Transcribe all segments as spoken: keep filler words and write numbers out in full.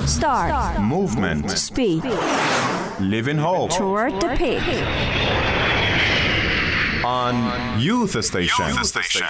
Start. Start. Movement. Speed. Live in hope. Toward the peak. On Youth Station. Youth Station.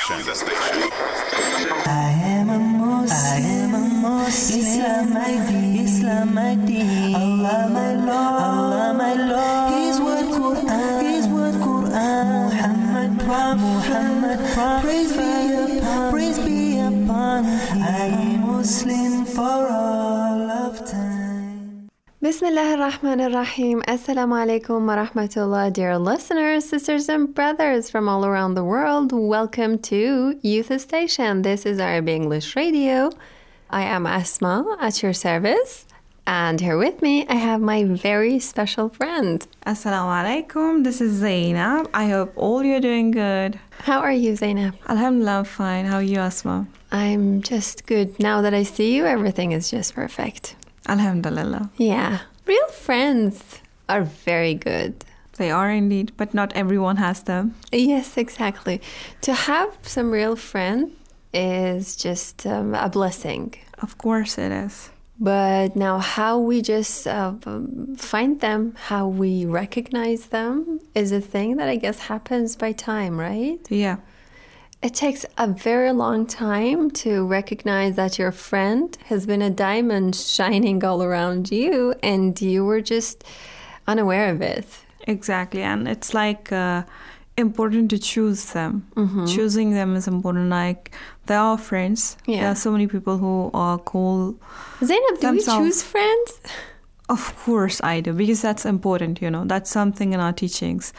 I am a Muslim. I am a Muslim. Islam my deen. Islam my deen. Allah my Lord. Allah my Lord. His word Quran. His word Quran. Muhammad Prophet. Muhammad Prophet. Praise be upon. Praise be upon. I am Muslim for all of time. Bismillah ar-Rahman ar-Rahim. Assalamu alaikum wa rahmatullah. Dear listeners, sisters and brothers from all around the world, welcome to Youth Station. This is Arabic English Radio. I am Asma at your service. And here with me, I have my very special friend. Assalamu alaikum. This is Zainab. I hope all you're doing good. How are you, Zainab? Alhamdulillah, fine. How are you, Asma? I'm just good. Now that I see you, everything is just perfect. Alhamdulillah. Yeah. Real friends are very good. They are indeed, but not everyone has them. Yes, exactly. To have some real friend is just um, a blessing. Of course it is. But now how we just uh, find them, how we recognize them is a thing that I guess happens by time, right? Yeah. It takes a very long time to recognize that your friend has been a diamond shining all around you and you were just unaware of it. Exactly. And it's like uh, important to choose them. Mm-hmm. Choosing them is important. Like, they are friends. Yeah. There are so many people who are call Zainab, do themselves. we choose friends? Of course I do, because that's important, you know. That's something in our teachings.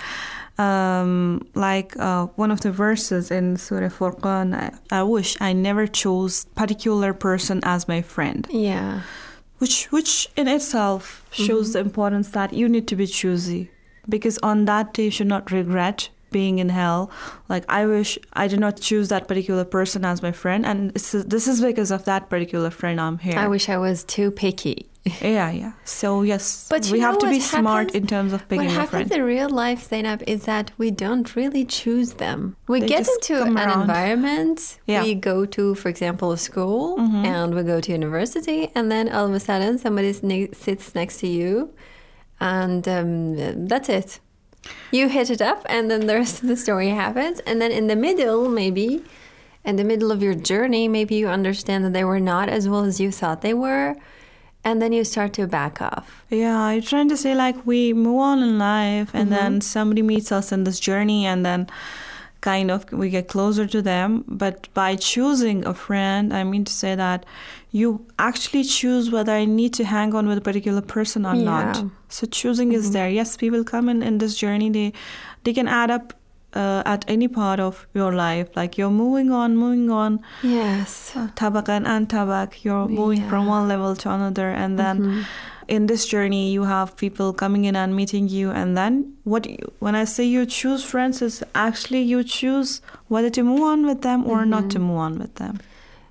Um, like uh, one of the verses in Surah Furqan, I, I wish I never chose particular person as my friend. Yeah. Which which in itself shows mm-hmm. the importance that you need to be choosy. Because on that day you should not regret being in hell. Like, I wish I did not choose that particular person as my friend, and this is, this is because of that particular friend I'm here. I wish I was too picky. Yeah, yeah. So, yes, but we have to be happens, smart in terms of picking a friend. What happens in real life, Zainab, is that we don't really choose them. We they get into an around. environment. Yeah. We go to, for example, a school, mm-hmm. and we go to university, and then all of a sudden somebody ne- sits next to you, and um, that's it. You hit it up, and then the rest of the story happens. And then in the middle, maybe, in the middle of your journey, maybe you understand that they were not as well as you thought they were. And then you start to back off. Yeah, you're trying to say, like, we move on in life, and mm-hmm. then somebody meets us in this journey, and then kind of we get closer to them. But by choosing a friend, I mean to say that you actually choose whether I need to hang on with a particular person or yeah. not. So choosing mm-hmm. is there. Yes, people come in in this journey. They they can add up uh, at any part of your life. Like, you're moving on, moving on. Yes. Tabakan and tabak. You're moving yeah. from one level to another. And then mm-hmm. in this journey, you have people coming in and meeting you. And then what? You, when I say you choose friends, is actually you choose whether to move on with them or mm-hmm. not to move on with them.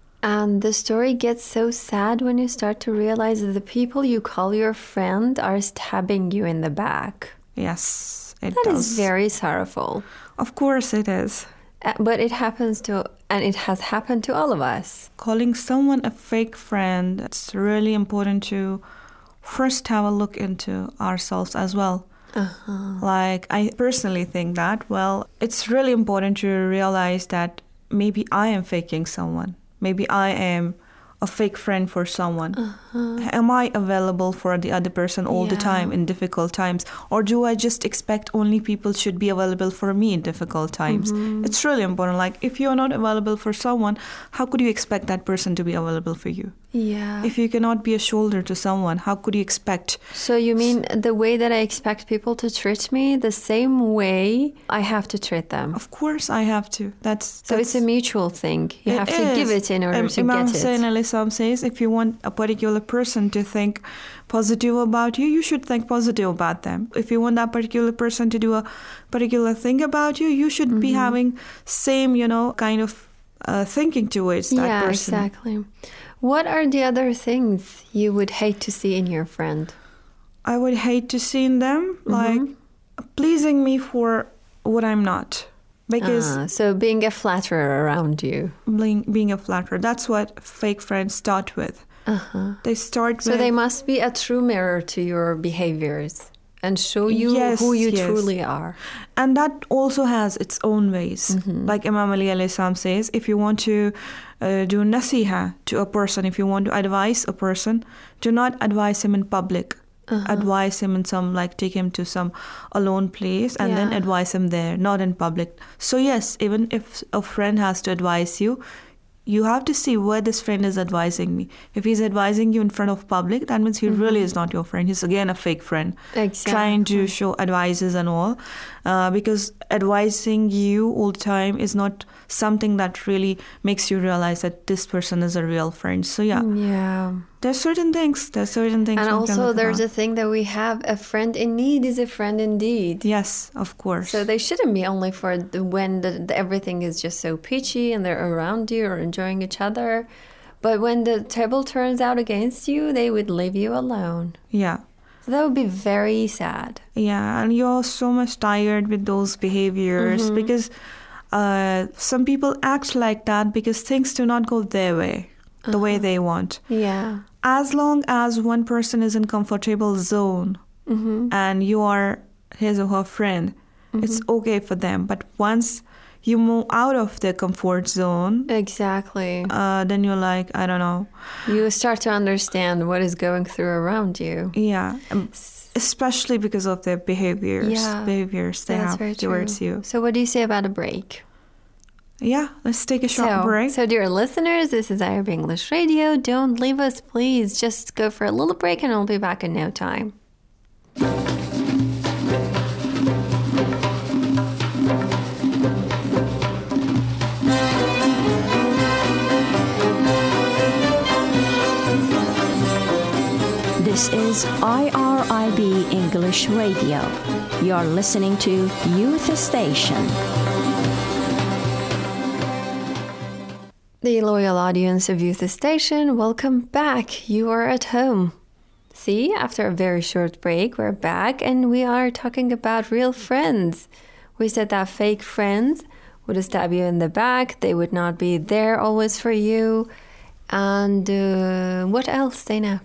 And the story gets so sad when you start to realize that the people you call your friend are stabbing you in the back. Yes, it that does. That is very sorrowful. Of course it is. Uh, but it happens to, and it has happened to all of us. Calling someone a fake friend, it's really important to first have a look into ourselves as well. Uh-huh. Like, I personally think that, well, it's really important to realize that maybe I am faking someone. Maybe I am a fake friend for someone. Uh-huh. Am I available for the other person all yeah. the time in difficult times? Or do I just expect only people should be available for me in difficult times? Mm-hmm. It's really important. Like, if you're not available for someone, how could you expect that person to be available for you? Yeah. If you cannot be a shoulder to someone, how could you expect? So you mean the way that I expect people to treat me, the same way I have to treat them? Of course I have to. That's, so that's it's a mutual thing. You it have is. to give it in order um, to Imam get it. Hussein alayhi salam says, if you want a particular person to think positive about you, you should think positive about them. If you want that particular person to do a particular thing about you, you should mm-hmm. be having same, you know, kind of uh, thinking towards that yeah, person. Yeah, exactly. What are the other things you would hate to see in your friend? I would hate to see in them, mm-hmm. like, pleasing me for what I'm not. Because ah, so being a flatterer around you. Being, being a flatterer, that's what fake friends start with. Uh-huh. They start So with... they must be a true mirror to your behaviors and show you Yes, who you yes. truly are. And that also has its own ways. Mm-hmm. Like Imam Ali alayhi salam says, if you want to uh, do nasiha to a person, if you want to advise a person, do not advise him in public. Uh-huh. Advise him in some, like take him to some alone place and then Yeah. advise him there, not in public. So yes, even if a friend has to advise you, you have to see where this friend is advising me. If he's advising you in front of public, that means he really is not your friend. He's again a fake friend. Exactly. Trying to show advices and all. Uh, because advising you all the time is not something that really makes you realize that this person is a real friend. So yeah, Yeah. there's certain things. There's certain things. And one can also look there's upon. a thing that we have, a friend in need is a friend indeed. Yes, of course. So they shouldn't be only for the, when the, the, everything is just so peachy and they're around you or enjoying each other. But when the table turns out against you, they would leave you alone. yeah. So that would be very sad. Yeah, and you're so much tired with those behaviors Mm-hmm. because uh, some people act like that because things do not go their way, the way Uh-huh. they want. Yeah. As long as one person is in comfortable zone Mm-hmm. and you are his or her friend, it's okay for them. But once you move out of the comfort zone, Exactly. uh, then you're like, I don't know. You start to understand what is going through around you. Yeah, um, especially because of their behaviors, Yeah, behaviors they That's have very towards true. you. So what do you say about a break? Yeah, let's take a short So, break. so dear listeners, this is Arab English Radio. Don't leave us, please. Just go for a little break and I'll be back in no time. This is I R I B English Radio. You're listening to Youth Station. The loyal audience of Youth Station, welcome back. You are at home. See, after a very short break, we're back and we are talking about real friends. We said that fake friends would stab you in the back. They would not be there always for you. And uh, what else, Zainab?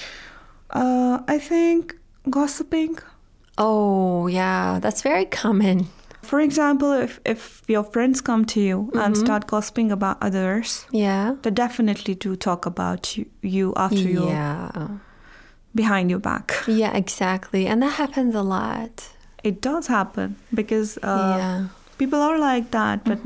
Uh, I think gossiping. Oh, yeah, that's very common. For example, if, if your friends come to you and start gossiping about others, Yeah. they definitely do talk about you, you after you Yeah. behind your back. Yeah, exactly. And that happens a lot. It does happen because uh, Yeah. people are like that. But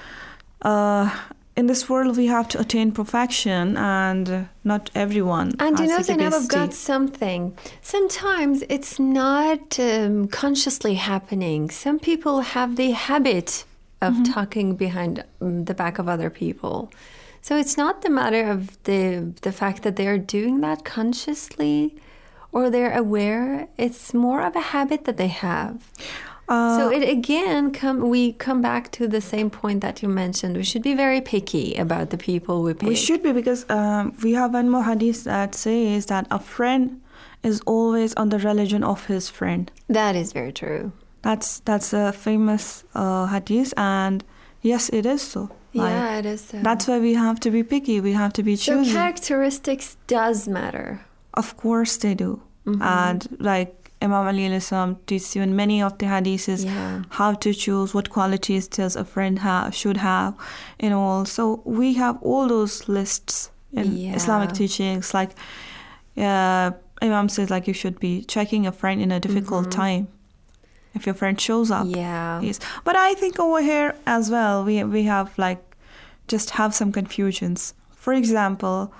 uh, in this world, we have to attain perfection, and not everyone. And you has know, the Zainab, I've capacity. got something. Sometimes it's not um, consciously happening. Some people have the habit of talking behind um, the back of other people. So it's not the matter of the the fact that they're doing that consciously or they're aware. It's more of a habit that they have. Uh, So it again come we come back to the same point that you mentioned. We should be very picky about the people we pick. We should be, because um, we have one more hadith that says that a friend is always on the religion of his friend. That is very true. That's that's a famous uh, hadith, and yes, it is so. Like, Yeah, it is. So. that's why we have to be picky. We have to be So choosy. characteristics does matter. Of course, they do. Mm-hmm. And like Imam Ali alayhi salam teaches you in many of the hadiths Yeah. how to choose what qualities does a friend have should have, and all. So we have all those lists in Yeah. Islamic teachings. Like uh, Imam says, like you should be checking a friend in a difficult time. If your friend shows up, Yeah. yes. But I think over here as well, we we have like just have some confusions. For example,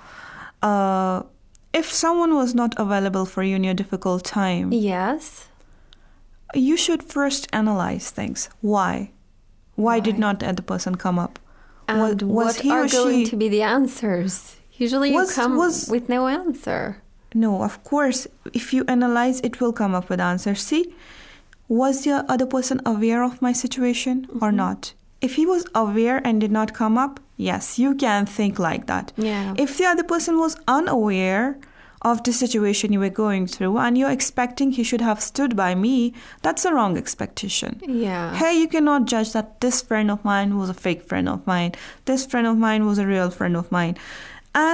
uh, if someone was not available for you in your difficult time, Yes. you should first analyze things. Why? Why, did Why? not the other person come up? And Was- was what he are or going she- to be the answers? Usually you Was- come was- with no answer. No, of course, if you analyze, it will come up with answers. See, was the other person aware of my situation or not? If he was aware and did not come up, yes, you can think like that. Yeah. If the other person was unaware of the situation you were going through and you're expecting he should have stood by me, that's a wrong expectation. Yeah. Hey, you cannot judge that this friend of mine was a fake friend of mine. This friend of mine was a real friend of mine. And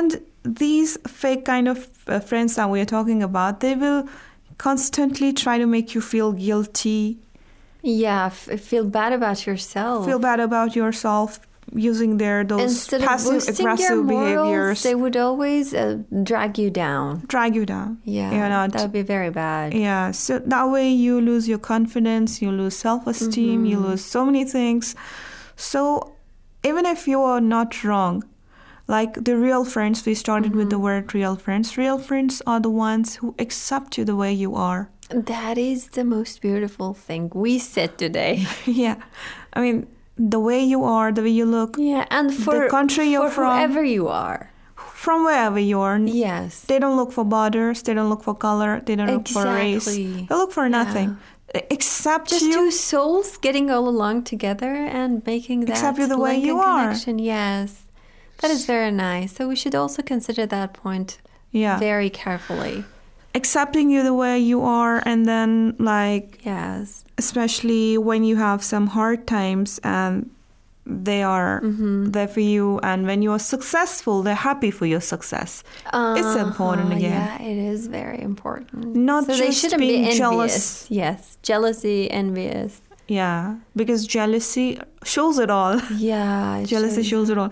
these fake kind of uh, friends that we are talking about, they will constantly try to make you feel guilty, Yeah, f- feel bad about yourself. feel bad about yourself, using their those Instead of passive boosting your aggressive morals, behaviors, they would always uh, drag you down. drag you down. Yeah, You're not- that would be very bad. Yeah, so that way you lose your confidence, you lose self-esteem, you Mm-hmm. lose so many things. So even if you are not wrong, like the real friends, we started with Mm-hmm. the word real friends. Real friends are the ones who accept you the way you are. That is the most beautiful thing we said today. Yeah, I mean, the way you are, the way you look, Yeah, and for country you're for from. whoever you are. from wherever you are. Yes. They don't look for borders, they don't look for color, they don't look for race. Exactly. They look for nothing. Except Just you. two souls getting all along together and making that Accept you the way link you and are. connection. Yes. That is very nice. So we should also consider that point Yeah. very carefully. Accepting you the way you are, and then like Yes. especially when you have some hard times and they are Mm-hmm. there for you, and when you are successful they're happy for your success. It's important Uh-huh, again. Yeah, it is very important. Not so they just shouldn't being be envious. jealous. Yes, jealousy, envious. Yeah, because jealousy shows it all. Yeah, it Jealousy shows- shows it all.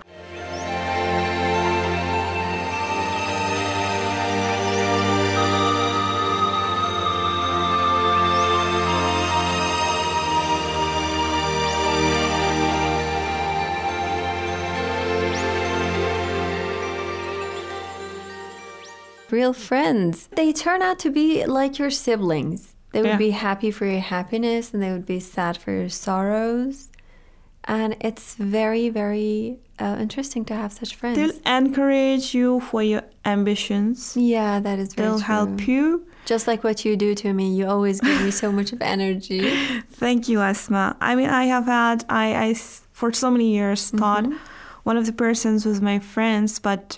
Real friends. They turn out to be like your siblings. They would Yeah. be happy for your happiness and they would be sad for your sorrows. And it's very, very uh, interesting to have such friends. They'll encourage you for your ambitions. yeah, that is very They'll true. help you. Just like what you do to me. You always give me so much of energy. Thank you, Asma. I mean, I have had, I, I s- for so many years thought one of the persons was my friends, but,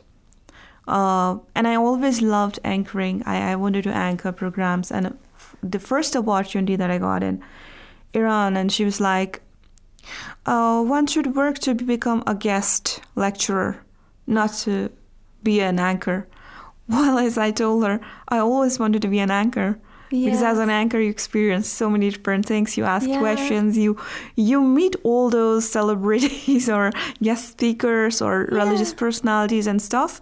uh, and I always loved anchoring. I, I wanted to anchor programs. And f- the first opportunity that I got in Iran, and she was like, uh, one should work to become a guest lecturer, not to be an anchor. Well, as I told her, I always wanted to be an anchor. Because as an anchor, you experience so many different things. You ask Yeah. questions. You you meet all those celebrities or guest speakers or religious personalities and stuff.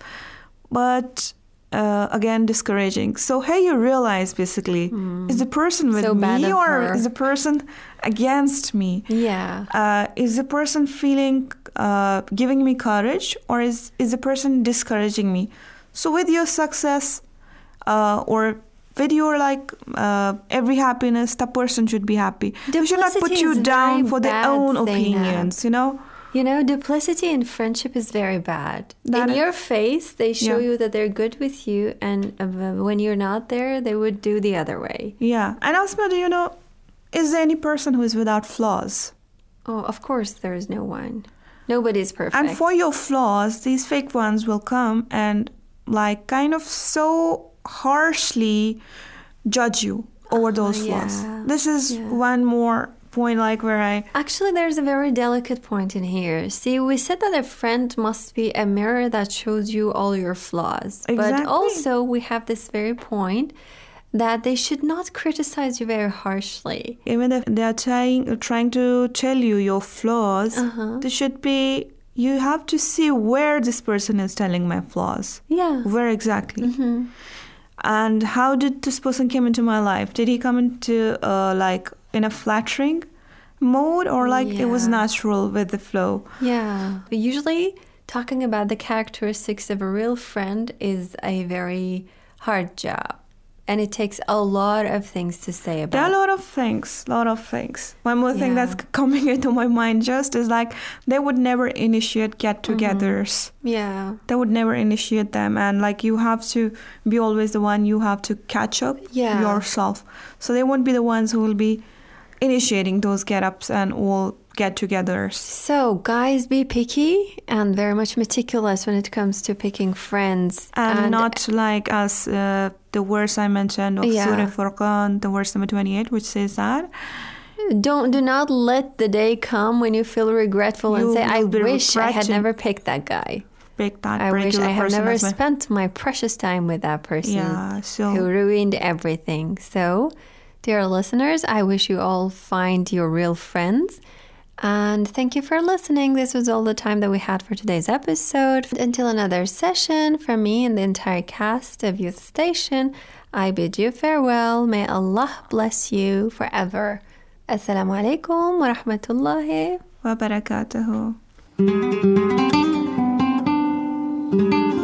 But uh, again, discouraging. So here you realize basically, is the person with So bad me of or her. is the person against me? Yeah. Uh, is the person feeling, uh, giving me courage, or is, is the person discouraging me? So with your success, uh, or with your like uh, every happiness, that person should be happy. They should not put Duplicity you is down very for their bad, own Zainab. opinions, you know? You know, duplicity in friendship is very bad. That in is- your face, they show Yeah. you that they're good with you, and uh, when you're not there, they would do the other way. Yeah. And Asma, do you know, is there any person who is without flaws? Oh, of course, there is no one. Nobody's perfect. And for your flaws, these fake ones will come and like kind of so harshly judge you over those flaws. yeah. This is Yeah. one more point like where I Actually, there's a very delicate point in here. See, we said that a friend must be a mirror that shows you all your flaws. But Exactly. also, we have this very point that they should not criticize you very harshly. even if they are trying trying to tell you your flaws, Uh-huh. they should be you have to see where this person is telling my flaws. Yeah. Where exactly? Mm-hmm. And how did this person come into my life? Did he come into uh, like in a flattering mode, or like it was Yeah. natural with the flow? Yeah. But usually, talking about the characteristics of a real friend is a very hard job. And it takes a lot of things to say about There are a lot of things, lot of things. One more thing Yeah. that's coming into my mind just is like they would never initiate get-togethers. Mm-hmm. Yeah. They would never initiate them, and like you have to be always the one, you have to catch up Yeah. yourself. So they won't be the ones who will be initiating those get-ups and all get-togethers. So, guys, be picky and very much meticulous when it comes to picking friends. And, not like as uh, the verse I mentioned of Yeah. Surah Furqan, the verse number twenty-eight, which says that Don't do not let the day come when you feel regretful You and say, "I will be wish I had regretting." never picked that guy." pick that I wish particular I have person never as my- spent my precious time with that person Yeah, so who ruined everything. So, dear listeners, I wish you all find your real friends. And thank you for listening. This was all the time that we had for today's episode. Until another session, from me and the entire cast of Youth Station, I bid you farewell. May Allah bless you forever. Assalamu alaikum wa rahmatullahi wa barakatuhu.